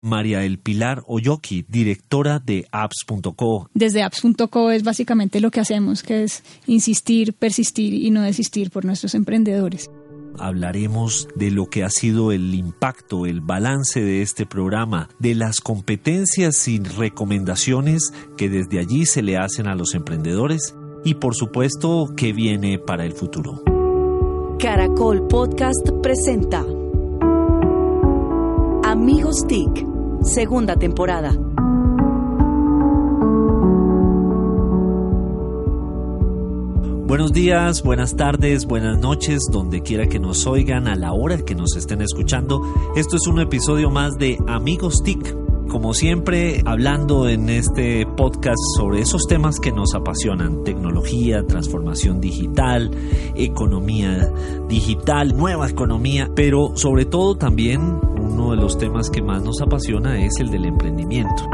María del Pilar Oyoki, directora de Apps.co. Desde Apps.co es básicamente lo que hacemos, que es insistir, persistir y no desistir por nuestros emprendedores. Hablaremos de lo que ha sido el impacto, el balance de este programa, de las competencias y recomendaciones que desde allí se le hacen a los emprendedores y, por supuesto, qué viene para el futuro. Caracol Podcast presenta Amigos TIC, segunda temporada. Buenos días, buenas tardes, buenas noches, donde quiera que nos oigan, a la hora que nos estén escuchando. Esto es un episodio más de Amigos TIC. Como siempre, hablando en este podcast sobre esos temas que nos apasionan: tecnología, transformación digital, economía digital, nueva economía, pero sobre todo también uno de los temas que más nos apasiona es el del emprendimiento.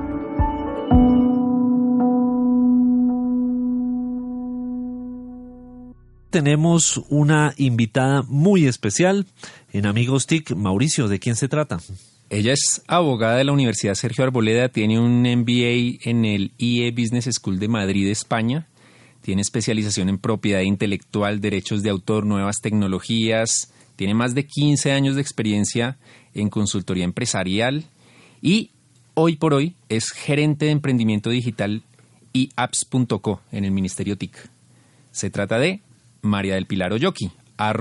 Tenemos una invitada muy especial en Amigos TIC. Mauricio, ¿de quién se trata? Ella es abogada de la Universidad Sergio Arboleda, tiene un MBA en el IE Business School de Madrid, España. Tiene especialización en propiedad intelectual, derechos de autor, nuevas tecnologías. Tiene más de 15 años de experiencia en consultoría empresarial y hoy por hoy es gerente de emprendimiento digital y Apps.co en el Ministerio TIC. Se trata de María del Pilar Oyoki,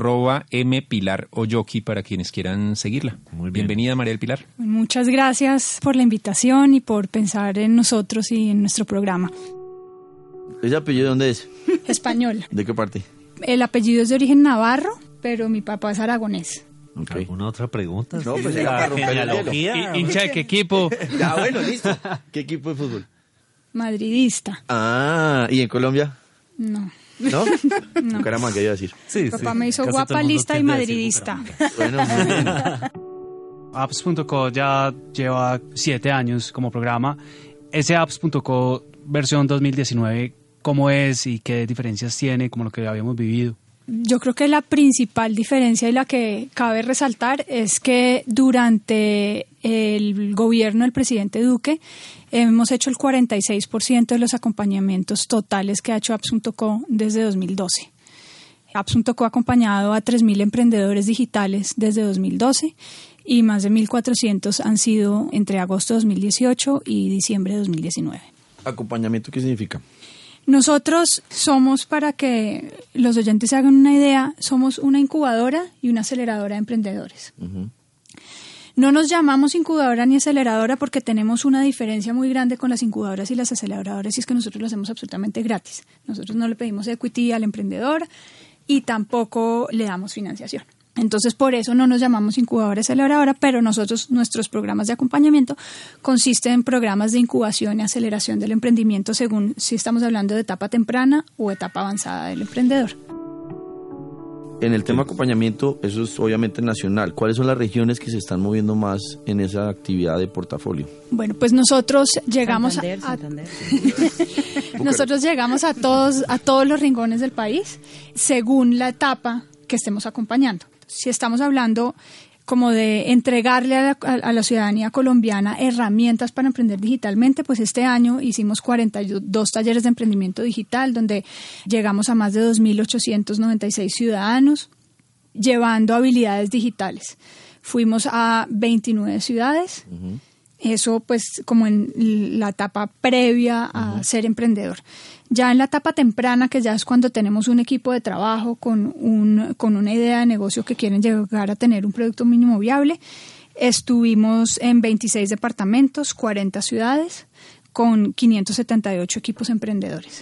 @mpilaroyoki para quienes quieran seguirla. Muy bien. Bienvenida, María del Pilar. Muchas gracias por la invitación y por pensar en nosotros y en nuestro programa. ¿Ese apellido de dónde es? Español. ¿De qué parte? El apellido es de origen navarro, pero mi papá es aragonés. Okay. ¿Alguna otra pregunta? No, pues la genealogía. ¿Hincha de qué equipo? Ya, bueno, listo. ¿Qué equipo de fútbol? Madridista. Ah, ¿y en Colombia? No. ¿No? No. Bucaramanga, iba a decir. Sí, Mi papá me hizo Casi todo el guapa, mundo lista y tiende a decir madridista. Bueno, muy bien. Apps.co ya lleva 7 años como programa. Ese Apps.co versión 2019, ¿cómo es y qué diferencias tiene como lo que habíamos vivido? Yo creo que la principal diferencia y la que cabe resaltar es que durante el gobierno del presidente Duque hemos hecho el 46% de los acompañamientos totales que ha hecho Apps.co desde 2012. Apps.co ha acompañado a 3.000 emprendedores digitales desde 2012 y más de 1.400 han sido entre agosto de 2018 y diciembre de 2019. ¿Acompañamiento qué significa? Nosotros somos, para que los oyentes se hagan una idea, somos una incubadora y una aceleradora de emprendedores. Uh-huh. No nos llamamos incubadora ni aceleradora porque tenemos una diferencia muy grande con las incubadoras y las aceleradoras, y es que nosotros lo hacemos absolutamente gratis. Nosotros no le pedimos equity al emprendedor y tampoco le damos financiación. Entonces, por eso no nos llamamos incubadora aceleradora, pero nuestros programas de acompañamiento consisten en programas de incubación y aceleración del emprendimiento según si estamos hablando de etapa temprana o etapa avanzada del emprendedor. En el tema acompañamiento, eso es obviamente nacional. ¿Cuáles son las regiones que se están moviendo más en esa actividad de portafolio? Bueno, pues nosotros llegamos Santander. Nosotros llegamos a todos los rincones del país según la etapa que estemos acompañando. Si estamos hablando como de entregarle a la ciudadanía colombiana herramientas para emprender digitalmente, pues este año hicimos 42 talleres de emprendimiento digital donde llegamos a más de 2.896 ciudadanos llevando habilidades digitales. Fuimos a 29 ciudades. Uh-huh. Eso pues como en la etapa previa a ser emprendedor. Ya en la etapa temprana, que ya es cuando tenemos un equipo de trabajo con una idea de negocio que quieren llegar a tener un producto mínimo viable, estuvimos en 26 departamentos, 40 ciudades, con 578 equipos emprendedores.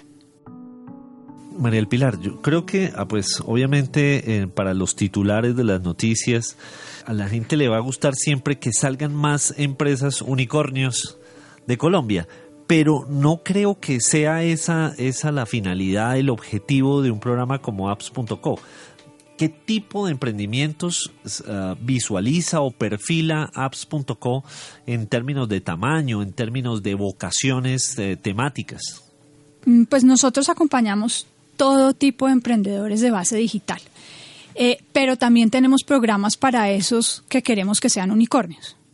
María del Pilar, yo creo que pues obviamente para los titulares de las noticias a la gente le va a gustar siempre que salgan más empresas unicornios de Colombia, pero no creo que sea esa la finalidad, el objetivo de un programa como Apps.co. ¿Qué tipo de emprendimientos visualiza o perfila Apps.co en términos de tamaño, en términos de vocaciones temáticas? Pues nosotros acompañamos todo tipo de emprendedores de base digital. Pero también tenemos programas para esos que queremos que sean unicornios.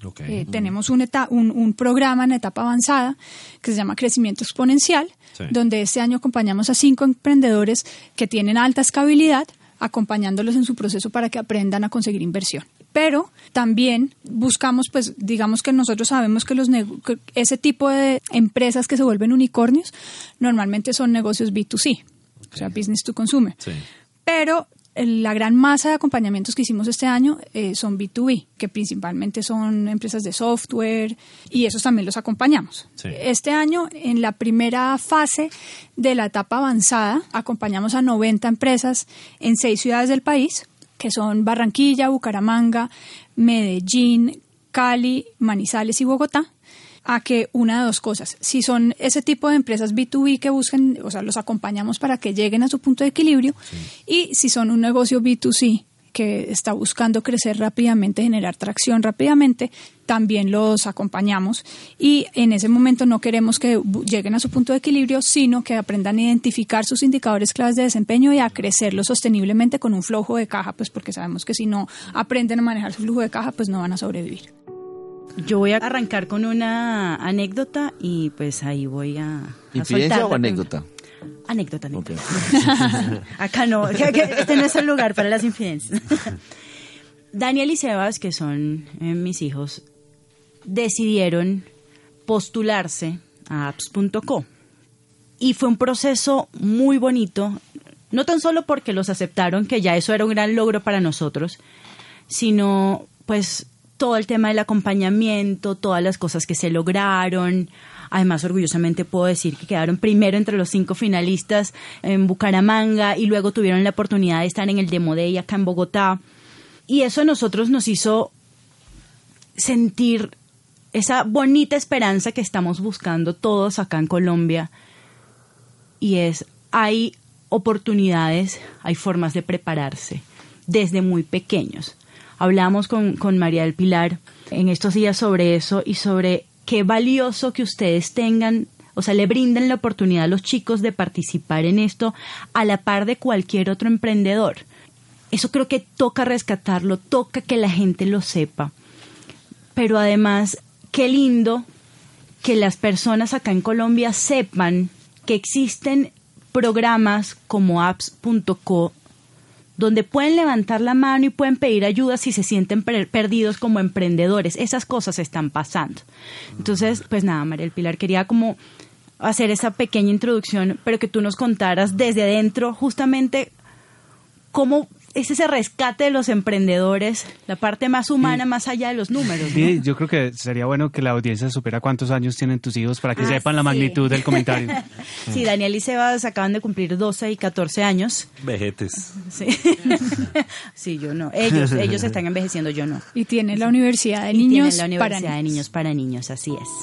Okay. Tenemos un programa en etapa avanzada que se llama Crecimiento Exponencial, Sí. donde este año acompañamos a 5 emprendedores que tienen alta escalabilidad, acompañándolos en su proceso para que aprendan a conseguir inversión. Pero también buscamos, pues digamos que nosotros sabemos que que ese tipo de empresas que se vuelven unicornios normalmente son negocios B2C, o sea, business to consumer. Sí. Pero la gran masa de acompañamientos que hicimos este año son B2B, que principalmente son empresas de software, y esos también los acompañamos. Sí. Este año, en la primera fase de la etapa avanzada, acompañamos a 90 empresas en 6 ciudades del país, que son Barranquilla, Bucaramanga, Medellín, Cali, Manizales y Bogotá, a que una de dos cosas. Si son ese tipo de empresas B2B que busquen, o sea, los acompañamos para que lleguen a su punto de equilibrio, y si son un negocio B2C que está buscando crecer rápidamente, generar tracción rápidamente, también los acompañamos, y en ese momento no queremos que lleguen a su punto de equilibrio, sino que aprendan a identificar sus indicadores claves de desempeño y a crecerlo sosteniblemente con un flujo de caja, pues porque sabemos que si no aprenden a manejar su flujo de caja, pues no van a sobrevivir. Yo voy a arrancar con una anécdota y pues ahí voy a ¿Infidencia soltarla. o anécdota? Anécdota. Okay. Acá no, este no es el lugar para las infidencias. Daniel y Sebas, que son mis hijos, decidieron postularse a apps.co. Y fue un proceso muy bonito, no tan solo porque los aceptaron, que ya eso era un gran logro para nosotros, sino pues todo el tema del acompañamiento, todas las cosas que se lograron. Además, orgullosamente puedo decir que quedaron primero entre los 5 finalistas en Bucaramanga y luego tuvieron la oportunidad de estar en el Demo Day acá en Bogotá. Y eso a nosotros nos hizo sentir esa bonita esperanza que estamos buscando todos acá en Colombia. Y hay oportunidades, hay formas de prepararse desde muy pequeños. Hablamos con María del Pilar en estos días sobre eso y sobre qué valioso que ustedes tengan, o sea, le brinden la oportunidad a los chicos de participar en esto a la par de cualquier otro emprendedor. Eso creo que toca rescatarlo, toca que la gente lo sepa. Pero además, qué lindo que las personas acá en Colombia sepan que existen programas como apps.co donde pueden levantar la mano y pueden pedir ayuda si se sienten perdidos como emprendedores. Esas cosas están pasando. Entonces, pues nada, María del Pilar, quería como hacer esa pequeña introducción, pero que tú nos contaras desde adentro justamente cómo es ese rescate de los emprendedores, la parte más humana, más allá de los números, ¿no? Sí, yo creo que sería bueno que la audiencia supiera cuántos años tienen tus hijos para que sepan la magnitud del comentario. Sí, Daniel y Sebas acaban de cumplir 12 y 14 años. Vejetes. Sí, sí, yo no. Ellos están envejeciendo, yo no. Y tiene la Universidad de Niños tienen la Universidad para de Niños. Niños para Niños, así es.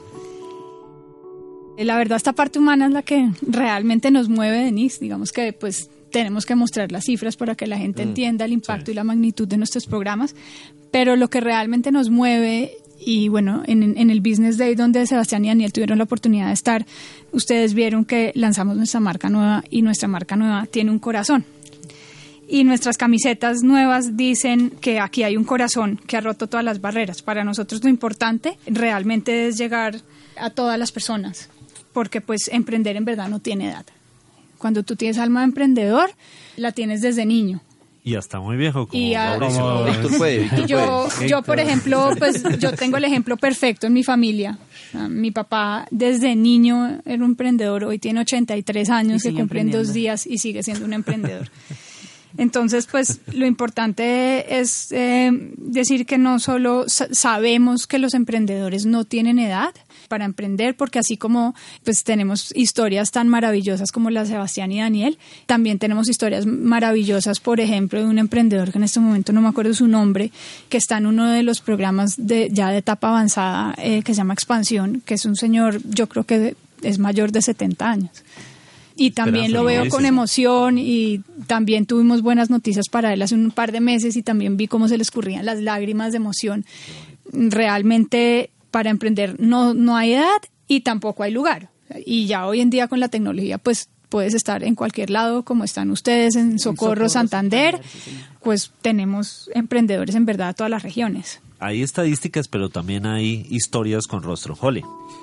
La verdad, esta parte humana es la que realmente nos mueve, Denise. Digamos que pues tenemos que mostrar las cifras para que la gente entienda el impacto y la magnitud de nuestros programas, pero lo que realmente nos mueve, y bueno, en el Business Day donde Sebastián y Daniel tuvieron la oportunidad de estar, ustedes vieron que lanzamos nuestra marca nueva, y nuestra marca nueva tiene un corazón. Y nuestras camisetas nuevas dicen que aquí hay un corazón que ha roto todas las barreras. Para nosotros lo importante realmente es llegar a todas las personas, porque pues emprender en verdad no tiene edad. Cuando tú tienes alma de emprendedor, la tienes desde niño. Y hasta muy viejo, como Y Mauricio. Víctor puede. Yo, por ejemplo, pues yo tengo el ejemplo perfecto en mi familia. Mi papá desde niño era un emprendedor, hoy tiene 83 años, Y que sigue cumple en 2 emprendiendo. días y sigue siendo un emprendedor. Entonces, pues lo importante es decir que no solo sabemos que los emprendedores no tienen edad para emprender, porque así como pues tenemos historias tan maravillosas como la de Sebastián y Daniel, también tenemos historias maravillosas, por ejemplo, de un emprendedor que en este momento no me acuerdo su nombre, que está en uno de los programas ya de etapa avanzada que se llama Expansión, que es un señor, yo creo que es mayor de 70 años. Y también lo veo con emoción, y también tuvimos buenas noticias para él hace un par de meses y también vi cómo se le escurrían las lágrimas de emoción. Realmente para emprender no hay edad y tampoco hay lugar. Y ya hoy en día con la tecnología pues puedes estar en cualquier lado, como están ustedes en Socorro, Santander, pues tenemos emprendedores en verdad de todas las regiones. hay estadísticas, pero también hay historias con rostro. Jole.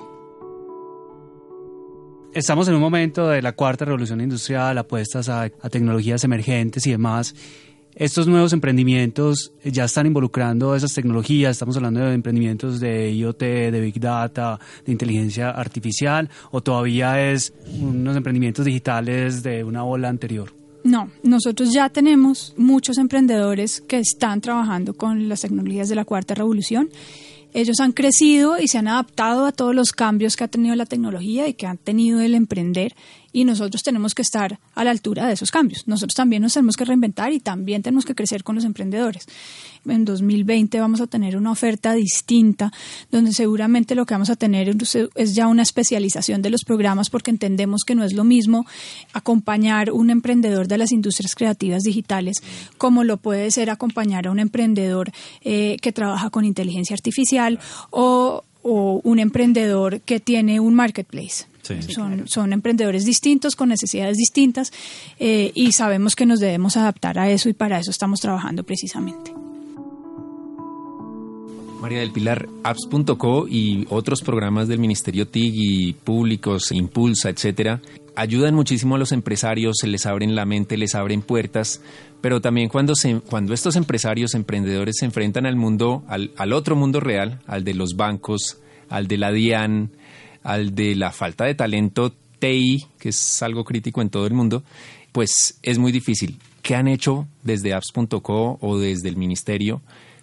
Estamos en un momento de la cuarta revolución industrial, apuestas a tecnologías emergentes y demás. Estos nuevos emprendimientos ya están involucrando esas tecnologías. Estamos hablando de emprendimientos de IoT, de Big Data, de inteligencia artificial, o todavía es unos emprendimientos digitales de una ola anterior. No, nosotros ya tenemos muchos emprendedores que están trabajando con las tecnologías de la cuarta revolución. Ellos han crecido y se han adaptado a todos los cambios que ha tenido la tecnología y que han tenido el emprender, y nosotros tenemos que estar a la altura de esos cambios. Nosotros también nos tenemos que reinventar y también tenemos que crecer con los emprendedores. En 2020 vamos a tener una oferta distinta, donde seguramente lo que vamos a tener es ya una especialización de los programas, porque entendemos que no es lo mismo acompañar un emprendedor de las industrias creativas digitales como lo puede ser acompañar a un emprendedor que trabaja con inteligencia artificial o un emprendedor que tiene un marketplace. Sí. Son emprendedores distintos, con necesidades distintas, y sabemos que nos debemos adaptar a eso, y para eso estamos trabajando precisamente. María del Pilar, apps.co y otros programas del Ministerio TIC y públicos, Impulsa, etcétera, ayudan muchísimo a los empresarios, se les abren la mente, les abren puertas, pero también cuando estos empresarios, emprendedores se enfrentan al mundo, al otro mundo real, al de los bancos, al de la DIAN, al de la falta de talento TI, que es algo crítico en todo el mundo, pues es muy difícil. ¿Qué han hecho desde apps.co o desde el Ministerio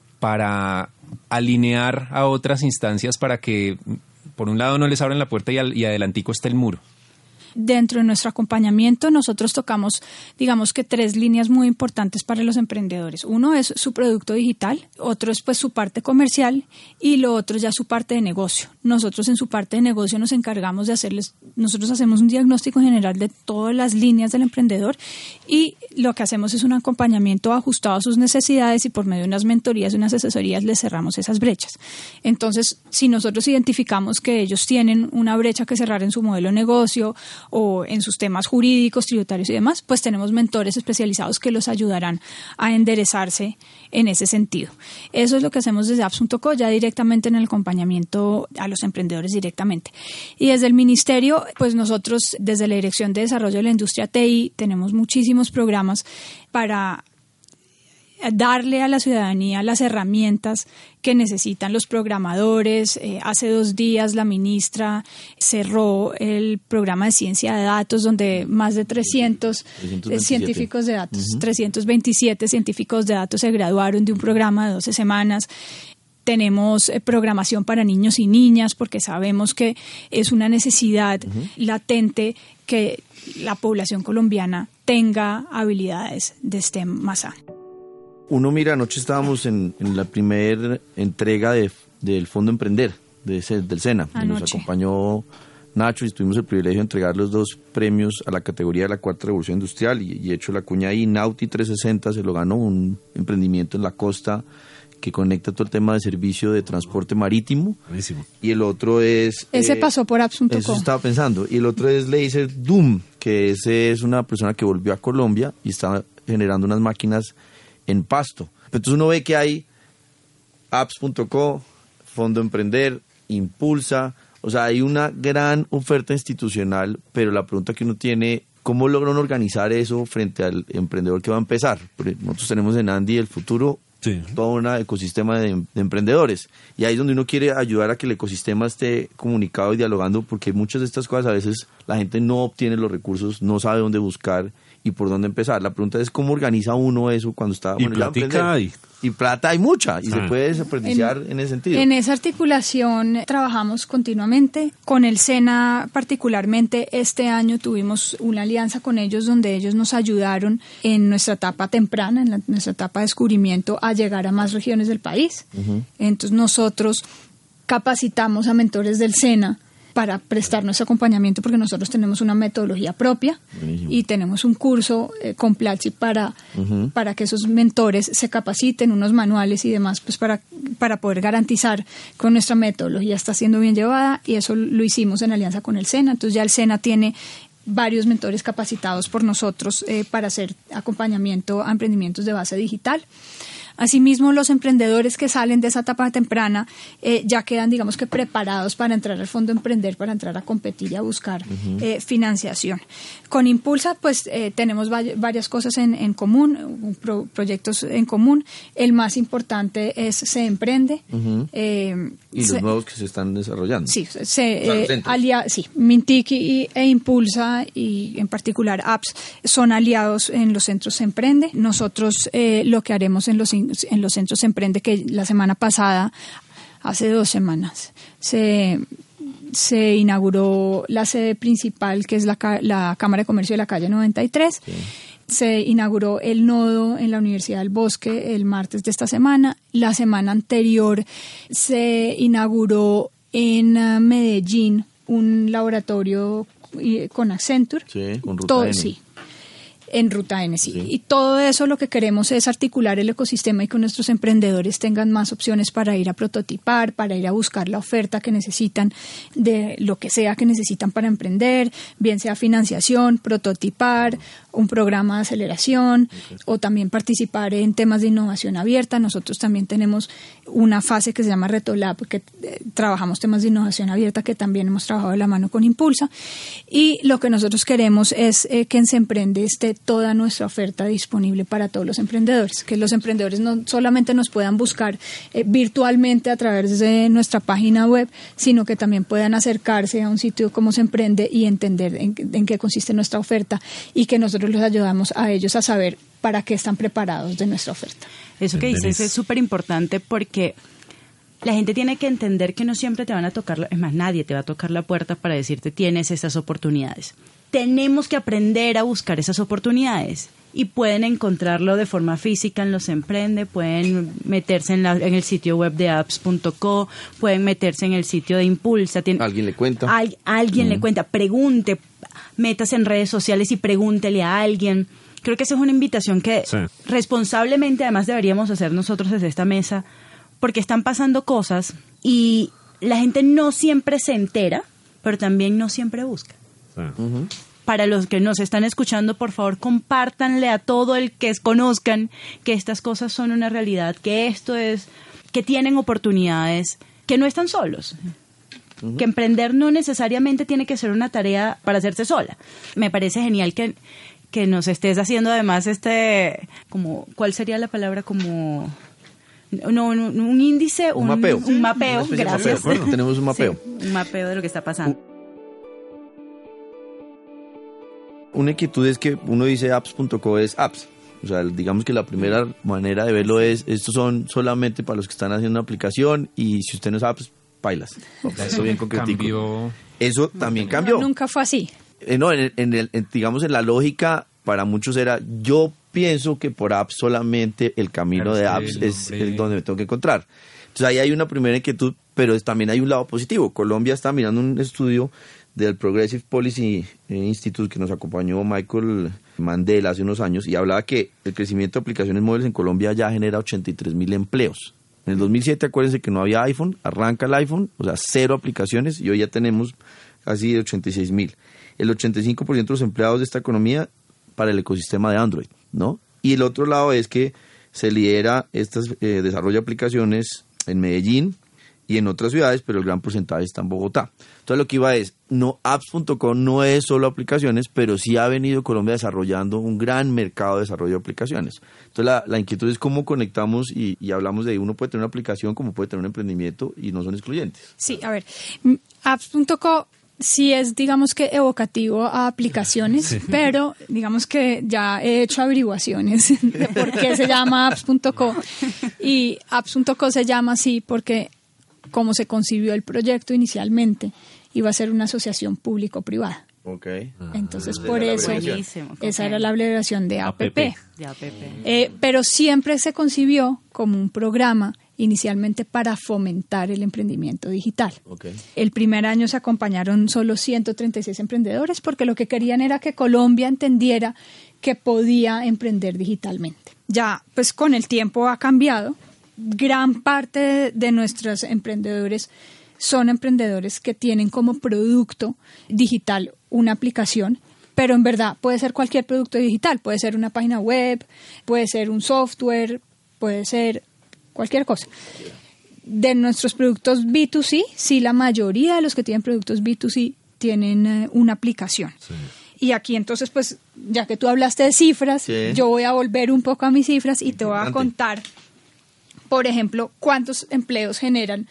para alinear a otras instancias para que, por un lado, no les abran la puerta y adelantico está el muro? Dentro de nuestro acompañamiento nosotros tocamos, digamos que 3 líneas muy importantes para los emprendedores. Uno es su producto digital, otro es pues su parte comercial y lo otro ya su parte de negocio. Nosotros en su parte de negocio nos encargamos de nosotros hacemos un diagnóstico general de todas las líneas del emprendedor y lo que hacemos es un acompañamiento ajustado a sus necesidades, y por medio de unas mentorías y unas asesorías les cerramos esas brechas. Entonces, si nosotros identificamos que ellos tienen una brecha que cerrar en su modelo de negocio o en sus temas jurídicos, tributarios y demás, pues tenemos mentores especializados que los ayudarán a enderezarse en ese sentido. Eso es lo que hacemos desde apps.co, ya directamente en el acompañamiento a los emprendedores directamente. Y desde el Ministerio, pues nosotros desde la Dirección de Desarrollo de la Industria TI tenemos muchísimos programas para darle a la ciudadanía las herramientas que necesitan los programadores. Hace 2 días la ministra cerró el programa de ciencia de datos, donde más de 300 científicos de datos, 327 científicos de datos se graduaron de un programa de 12 semanas. Tenemos programación para niños y niñas, porque sabemos que es una necesidad latente que la población colombiana tenga habilidades de STEM más A. Uno mira, anoche estábamos en la primera entrega del Fondo Emprender del SENA. Nos acompañó Nacho y tuvimos el privilegio de entregar los 2 premios a la categoría de la cuarta revolución industrial, y hecho la cuña ahí. Nauti 360 se lo ganó, un emprendimiento en la costa que conecta todo el tema de servicio de transporte marítimo. Buenísimo. Y el otro es... Ese pasó por apps.co. Eso estaba pensando. Y el otro es Laser Doom, que ese es una persona que volvió a Colombia y está generando unas máquinas en Pasto. Entonces uno ve que hay apps.co, Fondo Emprender, Impulsa, o sea, hay una gran oferta institucional, pero la pregunta que uno tiene, ¿cómo logra uno organizar eso frente al emprendedor que va a empezar? Porque nosotros tenemos en Andy el futuro, todo un ecosistema de emprendedores, y ahí es donde uno quiere ayudar a que el ecosistema esté comunicado y dialogando, porque muchas de estas cosas a veces la gente no obtiene los recursos, no sabe dónde buscar y por dónde empezar. La pregunta es cómo organiza uno eso cuando está... Y plática hay. Y plata hay mucha, y se puede desperdiciar en ese sentido. En esa articulación trabajamos continuamente. Con el SENA particularmente, este año tuvimos una alianza con ellos donde ellos nos ayudaron en nuestra etapa temprana, en nuestra etapa de descubrimiento, a llegar a más regiones del país. Entonces nosotros capacitamos a mentores del SENA para prestar nuestro acompañamiento, porque nosotros tenemos una metodología propia. Buenísimo. Y tenemos un curso con Platzi para que esos mentores se capaciten, unos manuales y demás, pues para poder garantizar que nuestra metodología está siendo bien llevada, y eso lo hicimos en alianza con el SENA. Entonces ya el SENA tiene varios mentores capacitados por nosotros para hacer acompañamiento a emprendimientos de base digital. Asimismo, los emprendedores que salen de esa etapa temprana ya quedan, digamos que preparados para entrar al Fondo Emprender, para entrar a competir y a buscar financiación. Con Impulsa, pues tenemos varias cosas en común, proyectos en común. El más importante es Se Emprende. Y los nuevos que se están desarrollando. Sí, Mintic e Impulsa, y en particular Apps, son aliados en los centros Se Emprende. Nosotros lo que haremos en los centros Se Emprende, que la semana pasada, hace 2 semanas, se inauguró la sede principal, que es la Cámara de Comercio de la calle 93. Sí. Se inauguró el nodo en la Universidad del Bosque el martes de esta semana. La semana anterior se inauguró en Medellín un laboratorio con Accenture. Sí, con Ruta N. Sí. En Ruta N, sí. Y todo eso lo que queremos es articular el ecosistema y que nuestros emprendedores tengan más opciones para ir a prototipar, para ir a buscar la oferta que necesitan de lo que sea que necesitan para emprender, bien sea financiación, prototipar, un programa de aceleración o también participar en temas de innovación abierta. Nosotros también tenemos una fase que se llama Reto Lab, que trabajamos temas de innovación abierta, que también hemos trabajado de la mano con Impulsa. Y lo que nosotros queremos es que en Se Emprende esté toda nuestra oferta disponible para todos los emprendedores, que los emprendedores no solamente nos puedan buscar virtualmente a través de nuestra página web, sino que también puedan acercarse a un sitio como Se Emprende y entender en qué consiste nuestra oferta, y que nosotros les ayudamos a ellos a saber para qué están preparados de nuestra oferta. Eso que dices es súper importante, porque la gente tiene que entender que no siempre te van a tocar, es más, nadie te va a tocar la puerta para decirte tienes estas oportunidades. Tenemos que aprender a buscar esas oportunidades, y pueden encontrarlo de forma física en los Emprende, pueden meterse en el sitio web de apps.co, pueden meterse en el sitio de Impulsa. Alguien le cuenta. Alguien le cuenta, pregunte, métase en redes sociales y pregúntele a alguien. Creo que esa es una invitación que responsablemente además deberíamos hacer nosotros desde esta mesa, porque están pasando cosas y la gente no siempre se entera, pero también no siempre busca. Para los que nos están escuchando, por favor, compártanle a todo el que conozcan que estas cosas son una realidad, que esto es, que tienen oportunidades, que no están solos. Que emprender no necesariamente tiene que ser una tarea para hacerse sola. Me parece genial que nos estés haciendo además como, ¿cuál sería la palabra? Como... No, un índice, un mapeo. Un mapeo, gracias. Mapeo, tenemos un mapeo. Sí, un mapeo de lo que está pasando. Una inquietud es que uno dice apps.co es apps. O sea, digamos que la primera manera de verlo es, estos son solamente para los que están haciendo una aplicación, y si usted no es apps, pailas. Eso bien concretico. Eso también cambió. No, nunca fue así. No, digamos en la lógica, para muchos era, yo pienso que por apps solamente el camino de apps es donde me tengo que encontrar. Entonces ahí hay una primera inquietud, pero también hay un lado positivo. Colombia está mirando un estudio del Progressive Policy Institute que nos acompañó Michael Mandela hace unos años, y hablaba que el crecimiento de aplicaciones móviles en Colombia ya genera 83,000 empleos. En el 2007, acuérdense que no había iPhone, arranca el iPhone, o sea, 0 aplicaciones, y hoy ya tenemos casi 86,000. El 85% de los empleados de esta economía para el ecosistema de Android, ¿no? Y el otro lado es que se lidera este desarrollo de aplicaciones en Medellín y en otras ciudades, pero el gran porcentaje está en Bogotá. Entonces lo que iba es, apps.co no es solo aplicaciones, pero sí ha venido Colombia desarrollando un gran mercado de desarrollo de aplicaciones. Entonces la inquietud es cómo conectamos y hablamos de uno puede tener una aplicación como puede tener un emprendimiento, y no son excluyentes. Sí, a ver, apps.co sí es, digamos que evocativo a aplicaciones, sí, pero digamos que ya he hecho averiguaciones de por qué se llama apps.co, y apps.co se llama así porque como se concibió el proyecto inicialmente, iba a ser una asociación público-privada. Okay. Entonces, por eso, esa era la abreviación de APP. De APP. Pero siempre se concibió como un programa inicialmente para fomentar el emprendimiento digital. Okay. El primer año se acompañaron solo 136 emprendedores, porque lo que querían era que Colombia entendiera que podía emprender digitalmente. Ya, pues con el tiempo ha cambiado. Gran parte de nuestros emprendedores son emprendedores que tienen como producto digital una aplicación, pero en verdad puede ser cualquier producto digital, puede ser una página web, puede ser un software, puede ser cualquier cosa. De nuestros productos B2C, sí, la mayoría de los que tienen productos B2C tienen una aplicación. Sí. Y aquí entonces, pues, ya que tú hablaste de cifras, sí, yo voy a volver un poco a mis cifras y te voy a contar, por ejemplo, cuántos empleos generan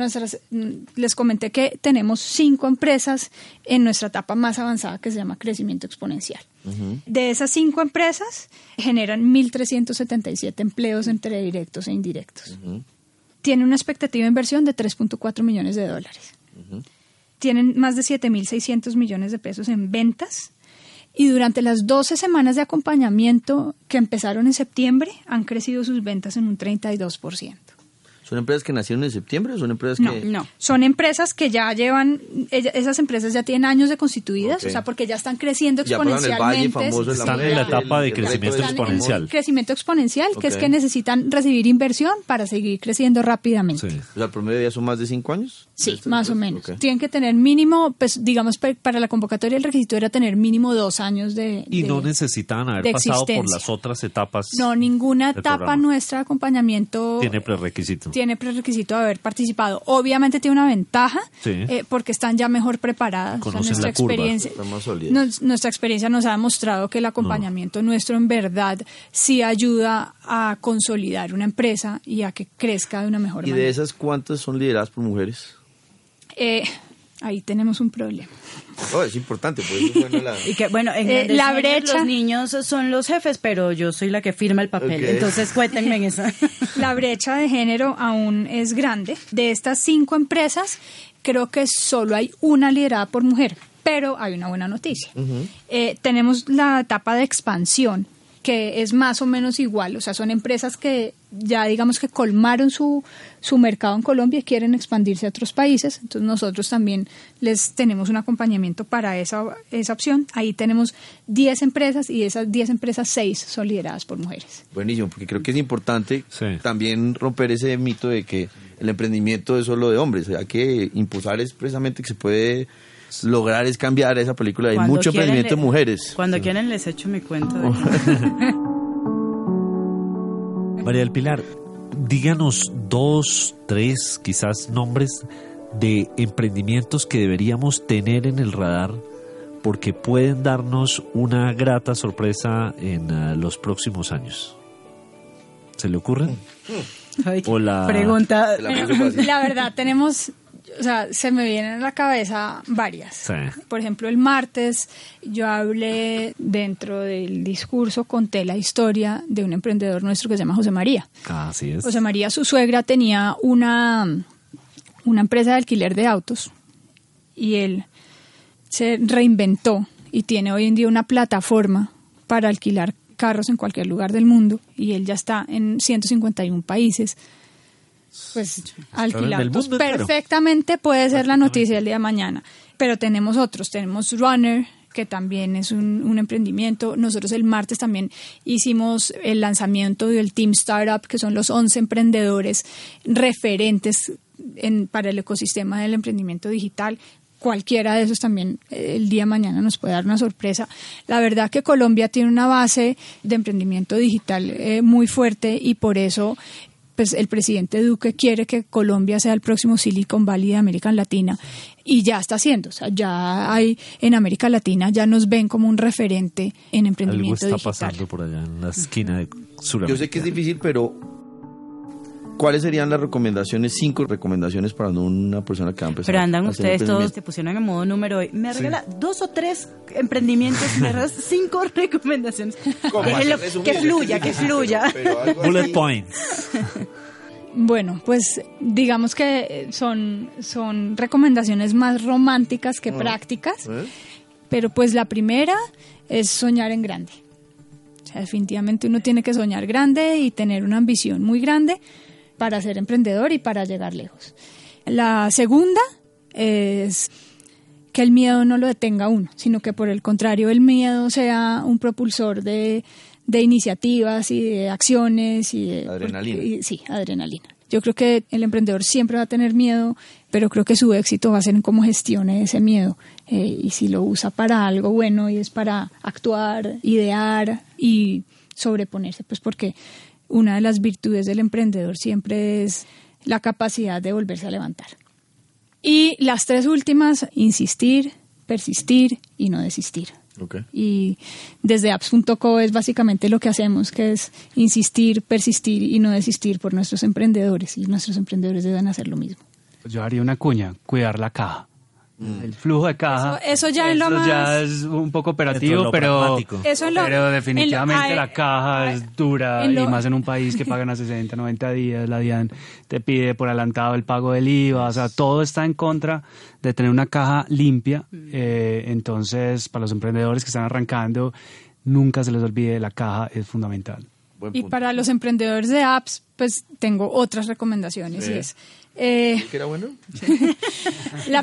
les comenté que tenemos 5 empresas en nuestra etapa más avanzada que se llama crecimiento exponencial. Uh-huh. De esas 5 empresas generan 1.377 empleos entre directos e indirectos. Uh-huh. Tienen una expectativa de inversión de $3.4 millones. Uh-huh. Tienen más de 7.600 millones de pesos en ventas. Y durante las 12 semanas de acompañamiento que empezaron en septiembre, han crecido sus ventas en un 32%. ¿Son empresas que nacieron en septiembre o son empresas que...? No, son empresas que ya llevan, esas empresas ya tienen años de constituidas, okay, o sea, porque ya están creciendo exponencialmente. Están en la etapa de crecimiento exponencial. Crecimiento exponencial, okay, que es que necesitan recibir inversión para seguir creciendo rápidamente. Sí. O sea, ¿el promedio ya son más de 5 años? Sí, más o menos. Okay. Tienen que tener mínimo, pues digamos, para la convocatoria el requisito era tener mínimo 2 años de Y no necesitan haber pasado por las otras etapas. No, ninguna etapa nuestra de acompañamiento tiene prerequisito. Tiene prerequisito de haber participado. Obviamente tiene una ventaja, sí, porque están ya mejor preparadas. Conocen nuestra experiencia. Nuestra experiencia nos ha demostrado que el acompañamiento nuestro en verdad sí ayuda a consolidar una empresa y a que crezca de una mejor manera. ¿Y de esas cuántas son lideradas por mujeres? Ahí tenemos un problema. Oh, es importante, por eso es bueno y que, bueno, en la brecha, los niños son los jefes, pero yo soy la que firma el papel, okay, entonces cuéntenme en eso. La brecha de género aún es grande. De estas 5 empresas, creo que solo hay una liderada por mujer, pero hay una buena noticia. Uh-huh. Tenemos la etapa de expansión, que es más o menos igual, o sea, son empresas que ya digamos que colmaron su mercado en Colombia y quieren expandirse a otros países, entonces nosotros también les tenemos un acompañamiento para esa opción. Ahí tenemos 10 empresas y de esas 10 empresas 6 son lideradas por mujeres. Buenísimo, porque creo que es importante también romper ese mito de que el emprendimiento es solo de hombres, hay que impulsar es precisamente que se puede lograr es cambiar esa película. Hay mucho emprendimiento de mujeres. Cuando quieren les echo mi cuento. María del Pilar, díganos 2, 3 quizás nombres de emprendimientos que deberíamos tener en el radar porque pueden darnos una grata sorpresa en los próximos años. ¿Se le ocurren? Pregunta. La verdad, tenemos... O sea, se me vienen a la cabeza varias. Sí. Por ejemplo, el martes yo hablé dentro del discurso, conté la historia de un emprendedor nuestro que se llama José María. Así es. José María, su suegra, tenía una empresa de alquiler de autos y él se reinventó y tiene hoy en día una plataforma para alquilar carros en cualquier lugar del mundo y él ya está en 151 países. Pues alquilar perfectamente puede ser la noticia del día de mañana, pero tenemos otros, tenemos Runner, que también es un emprendimiento. Nosotros el martes también hicimos el lanzamiento del Team Startup, que son los 11 emprendedores referentes para el ecosistema del emprendimiento digital. Cualquiera de esos también el día de mañana nos puede dar una sorpresa. La verdad que Colombia tiene una base de emprendimiento digital muy fuerte y por eso pues el presidente Duque quiere que Colombia sea el próximo Silicon Valley de América Latina y ya está haciendo, o sea, ya hay en América Latina, ya nos ven como un referente en emprendimiento digital. Algo está pasando por allá en la esquina de Sudamérica. Yo sé que es difícil, pero ¿cuáles serían las recomendaciones, 5 recomendaciones para una persona que va a empezar? Pero andan ustedes todos, te pusieron en modo número hoy. Me regala 2 o 3 emprendimientos, me regalas 5 recomendaciones. Que fluya. Bullet points. Bueno, pues digamos que son recomendaciones más románticas que prácticas, pero pues la primera es soñar en grande. O sea, definitivamente uno tiene que soñar grande y tener una ambición muy grande para ser emprendedor y para llegar lejos. La segunda es que el miedo no lo detenga a uno, sino que por el contrario el miedo sea un propulsor de iniciativas y de acciones y de adrenalina. Sí, adrenalina. Yo creo que el emprendedor siempre va a tener miedo, pero creo que su éxito va a ser en cómo gestione ese miedo y si lo usa para algo bueno y es para actuar, idear y sobreponerse, pues porque una de las virtudes del emprendedor siempre es la capacidad de volverse a levantar. Y las 3 últimas, insistir, persistir y no desistir. Okay. Y desde apps.co es básicamente lo que hacemos, que es insistir, persistir y no desistir por nuestros emprendedores, y nuestros emprendedores deben hacer lo mismo. Yo haría una cuña, cuidar la caja. El flujo de caja. Eso ya es lo más... ya es un poco operativo, pero definitivamente la caja es dura, y más en un país que pagan a 60, 90 días. La DIAN te pide por adelantado el pago del IVA. O sea, todo está en contra de tener una caja limpia. Entonces, para los emprendedores que están arrancando, nunca se les olvide, la caja es fundamental. Y para los emprendedores de apps, pues tengo otras recomendaciones. Y es... ¿Qué era bueno? La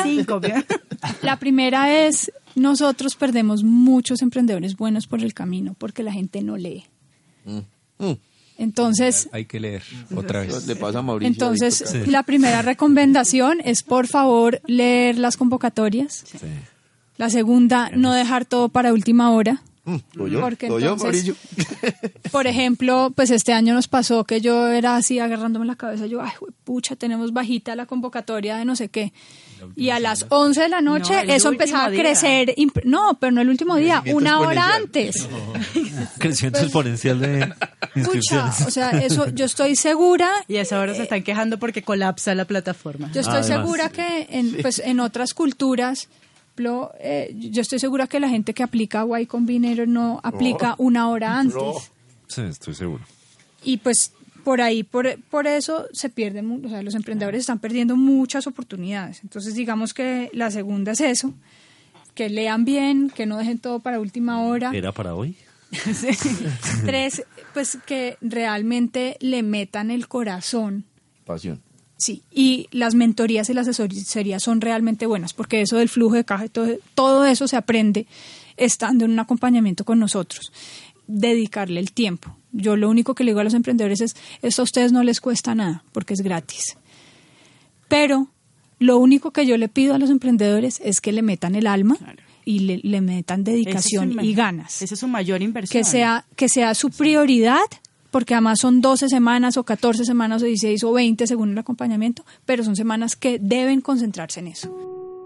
primera es, nosotros perdemos muchos emprendedores buenos por el camino porque la gente no lee. Entonces... Hay que leer otra vez. Le pasa a Mauricio. Entonces, la primera recomendación es, por favor, leer las convocatorias. Sí. La segunda, no dejar todo para última hora. Porque entonces, por ejemplo, pues este año nos pasó que yo era así agarrándome la cabeza, yo, ay, pucha, tenemos bajita la convocatoria de no sé qué. Y a las 11 de la noche eso empezaba a crecer. No, pero no el último día, una hora antes. Crecimiento exponencial de inscripciones. Pucha, o sea, eso yo estoy segura. Y a esa hora se están quejando porque colapsa la plataforma. Yo estoy segura que en otras culturas... yo estoy segura que la gente que aplica Y Combinator no aplica una hora antes. Sí, estoy seguro. Y pues por ahí, por eso se pierden, o sea, los emprendedores están perdiendo muchas oportunidades. Entonces digamos que la segunda es eso, que lean bien, que no dejen todo para última hora. ¿Era para hoy? 3, pues que realmente le metan el corazón. Pasión. Sí, y las mentorías y las asesorías son realmente buenas, porque eso del flujo de caja y todo eso se aprende estando en un acompañamiento con nosotros. Dedicarle el tiempo. Yo lo único que le digo a los emprendedores es, esto a ustedes no les cuesta nada, porque es gratis. Pero lo único que yo le pido a los emprendedores es que le metan el alma, claro, y le metan dedicación y ganas. Esa es su mayor inversión. Que sea su prioridad, porque además son 12 semanas o 14 semanas o 16 o 20 según el acompañamiento, pero son semanas que deben concentrarse en eso.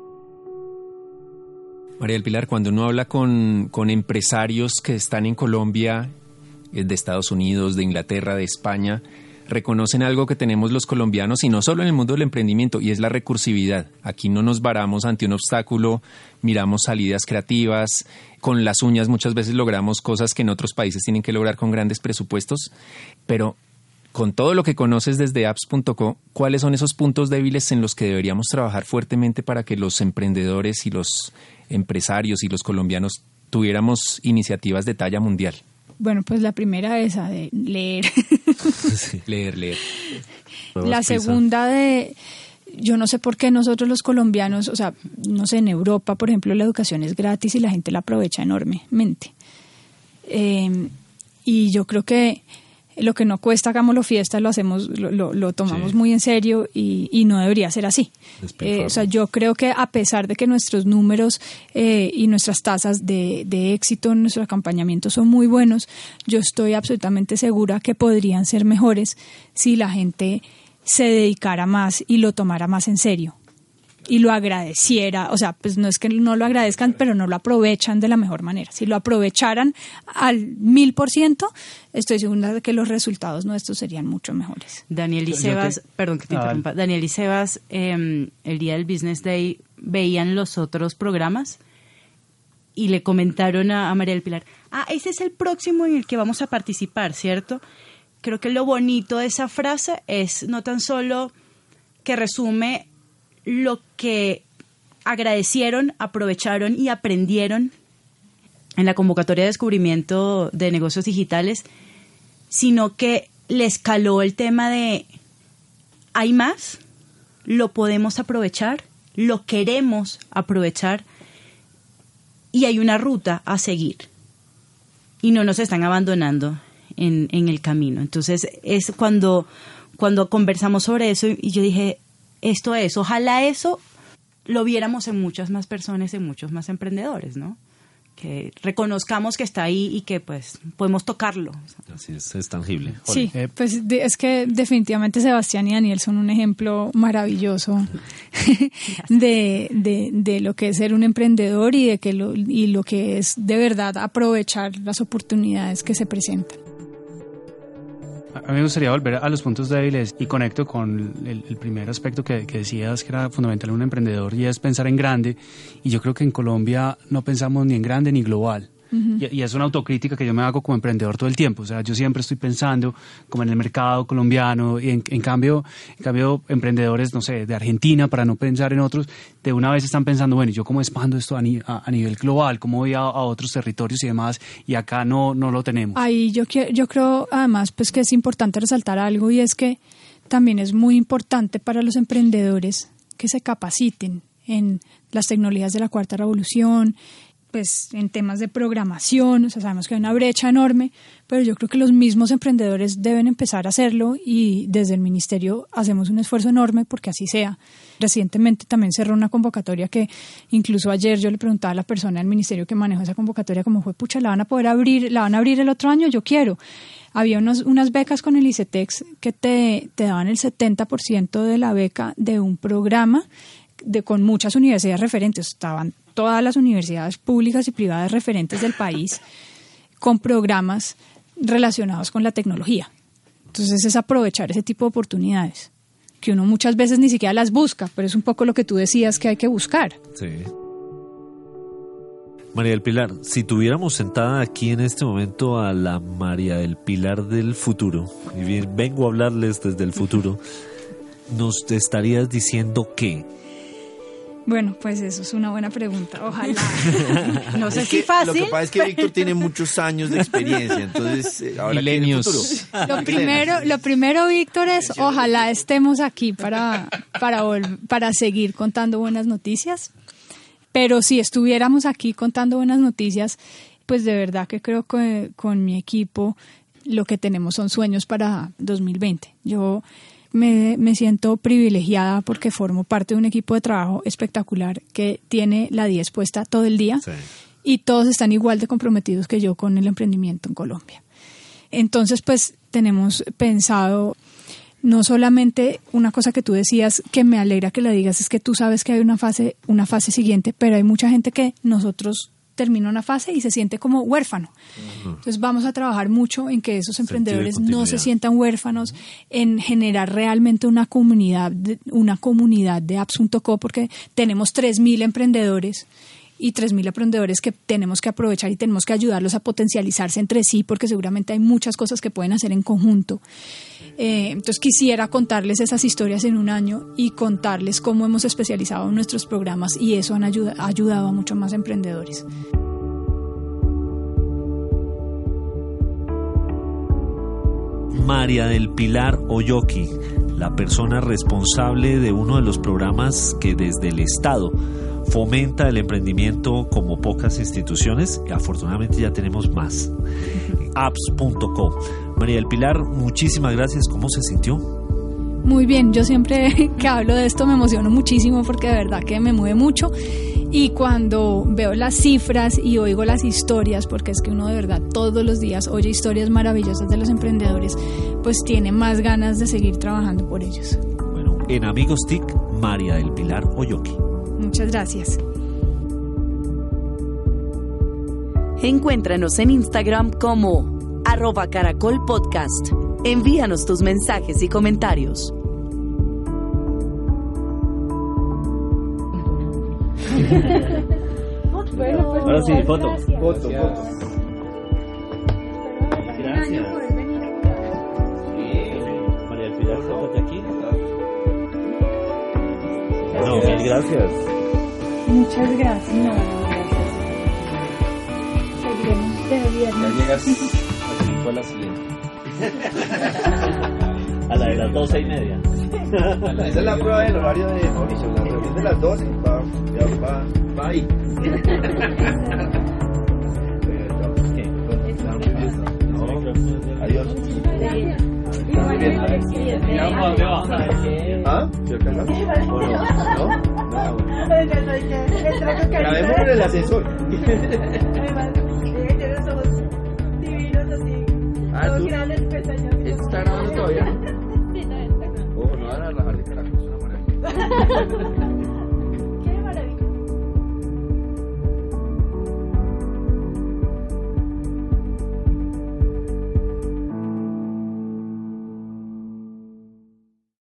María del Pilar, cuando uno habla con empresarios que están en Colombia, de Estados Unidos, de Inglaterra, de España, reconocen algo que tenemos los colombianos y no solo en el mundo del emprendimiento, y es la recursividad. Aquí no nos varamos ante un obstáculo, miramos salidas creativas, con las uñas muchas veces logramos cosas que en otros países tienen que lograr con grandes presupuestos, pero con todo lo que conoces desde apps.co, ¿cuáles son esos puntos débiles en los que deberíamos trabajar fuertemente para que los emprendedores y los empresarios y los colombianos tuviéramos iniciativas de talla mundial? Bueno, pues la primera esa de leer. Sí, leer. La segunda yo no sé por qué nosotros los colombianos, o sea, no sé, en Europa, por ejemplo, la educación es gratis y la gente la aprovecha enormemente. Y yo creo que lo que no cuesta, hagámoslo fiesta, lo hacemos, lo tomamos muy en serio y no debería ser así. O sea, yo creo que a pesar de que nuestros números y nuestras tasas de éxito en nuestro acompañamiento son muy buenos, yo estoy absolutamente segura que podrían ser mejores si la gente se dedicara más y lo tomara más en serio y lo agradeciera. O sea, pues no es que no lo agradezcan, pero no lo aprovechan de la mejor manera. Si lo aprovecharan al 1000%, estoy segura de que los resultados nuestros serían mucho mejores. Daniel y Sebas, perdón que te interrumpa. Daniel y Sebas, el día del Business Day veían los otros programas y le comentaron a María del Pilar, ese es el próximo en el que vamos a participar, ¿cierto? Creo que lo bonito de esa frase es no tan solo que resume lo que agradecieron, aprovecharon y aprendieron en la convocatoria de descubrimiento de negocios digitales, sino que les caló el tema de hay más, lo podemos aprovechar, lo queremos aprovechar y hay una ruta a seguir y no nos están abandonando en el camino. Entonces es cuando conversamos sobre eso y yo dije, esto ojalá eso lo viéramos en muchas más personas, en muchos más emprendedores, ¿no? que reconozcamos que está ahí y que pues podemos tocarlo. Así es tangible. Sí, pues es que definitivamente Sebastián y Daniel son un ejemplo maravilloso de lo que es ser un emprendedor y lo que es de verdad aprovechar las oportunidades que se presentan. A mí me gustaría volver a los puntos débiles y conecto con el primer aspecto que decías que era fundamental en un emprendedor, y es pensar en grande. Y yo creo que en Colombia no pensamos ni en grande ni global. Y es una autocrítica que yo me hago como emprendedor todo el tiempo. O sea, yo siempre estoy pensando como en el mercado colombiano, y en cambio emprendedores, no sé, de Argentina, para no pensar en otros, de una vez están pensando, bueno, ¿yo cómo expando esto a nivel global? ¿Cómo voy a otros territorios y demás? Y acá no lo tenemos. Ahí yo creo además pues que es importante resaltar algo, y es que también es muy importante para los emprendedores que se capaciten en las tecnologías de la cuarta revolución, pues en temas de programación. O sea, sabemos que hay una brecha enorme, pero yo creo que los mismos emprendedores deben empezar a hacerlo, y desde el ministerio hacemos un esfuerzo enorme porque así sea. Recientemente también cerró una convocatoria que incluso ayer yo le preguntaba a la persona del ministerio que manejó esa convocatoria cómo fue, pucha, ¿la van a abrir el otro año? Yo quiero. Había unas becas con el ICETEX que te daban el 70% de la beca de un programa con muchas universidades referentes. Estaban todas las universidades públicas y privadas referentes del país con programas relacionados con la tecnología. Entonces es aprovechar ese tipo de oportunidades que uno muchas veces ni siquiera las busca, pero es un poco lo que tú decías que hay que buscar. Sí. María del Pilar, si tuviéramos sentada aquí en este momento a la María del Pilar del futuro, y bien, vengo a hablarles desde el futuro, ¿nos estarías diciendo qué? Bueno, pues eso es una buena pregunta, ojalá. No sé si fácil. Lo que pasa es que Víctor tiene muchos años de experiencia, entonces ahora milenios. Lo primero, Víctor, es ojalá estemos aquí para seguir contando buenas noticias. Pero si estuviéramos aquí contando buenas noticias, pues de verdad que creo que con mi equipo lo que tenemos son sueños para 2020. Yo me siento privilegiada porque formo parte de un equipo de trabajo espectacular que tiene la 10 puesta todo el día, sí, y todos están igual de comprometidos que yo con el emprendimiento en Colombia. Entonces, pues tenemos pensado no solamente una cosa que tú decías, que me alegra que la digas, es que tú sabes que hay una fase siguiente, pero hay mucha gente que nosotros termina una fase y se siente como huérfano. Entonces vamos a trabajar mucho en que esos emprendedores no se sientan huérfanos, en generar realmente una comunidad de apps.co, porque tenemos 3.000 emprendedores y 3.000 emprendedores que tenemos que aprovechar y tenemos que ayudarlos a potencializarse entre sí, porque seguramente hay muchas cosas que pueden hacer en conjunto. Entonces quisiera contarles esas historias en un año y contarles cómo hemos especializado nuestros programas, y eso ha ayudado a muchos más emprendedores. María del Pilar Oyoki, la persona responsable de uno de los programas que desde el Estado fomenta el emprendimiento como pocas instituciones. Afortunadamente ya tenemos más. Apps.co. María del Pilar, muchísimas gracias. ¿Cómo se sintió? Muy bien, yo siempre que hablo de esto me emociono muchísimo porque de verdad que me mueve mucho, y cuando veo las cifras y oigo las historias, porque es que uno de verdad todos los días oye historias maravillosas de los emprendedores, pues tiene más ganas de seguir trabajando por ellos. Bueno, en Amigos TIC, María del Pilar Oyoki. Muchas gracias. Encuéntranos en Instagram como @caracolpodcast. Envíanos tus mensajes y comentarios. Ahora sí, foto. Gracias. María del Pilar, sápate aquí. No, mil gracias. Muchas gracias. No, seguiremos de viernes. Ya llegas a la siguiente. A la de las 12:30. Esa es la prueba del horario de Mauricio. La reunión de las 12 va ahí. Adiós. ¿Ah? ¿Se alcanza? ¿No? Grabemos en el ascensor. Además, tiene los ojos divinos así. Todos grandes, pestañas. ¿Esto está grabando todavía? Sí, todavía está grabando. Ojo, no van a relajar de Caracol, es una maravilla.